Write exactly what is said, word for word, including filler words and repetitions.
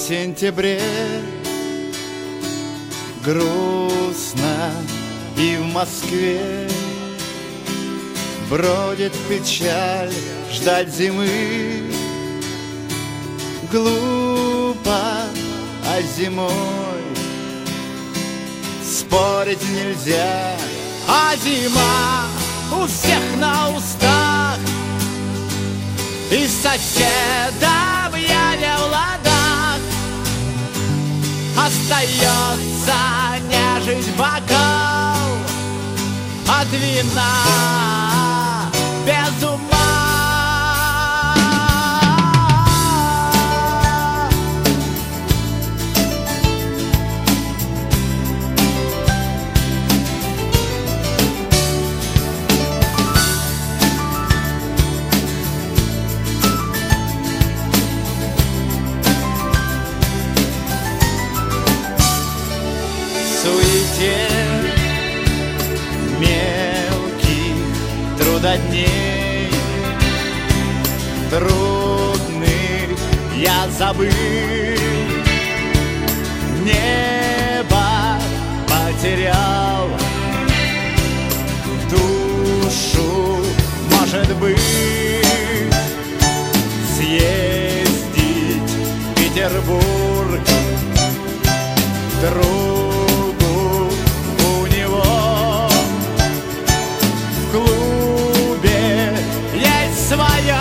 сентябре грустно и в Москве бродит печаль ждать зимы. Глупо, а зимой спорить нельзя, а зима у всех на устах, и соседом я не в ладах. Остается нежить бокал от вина без ума. Суете мелких трудодней трудных я забыл, небо потерял, душу, может быть, съездить в Петербург. Другу у него в клубе есть свое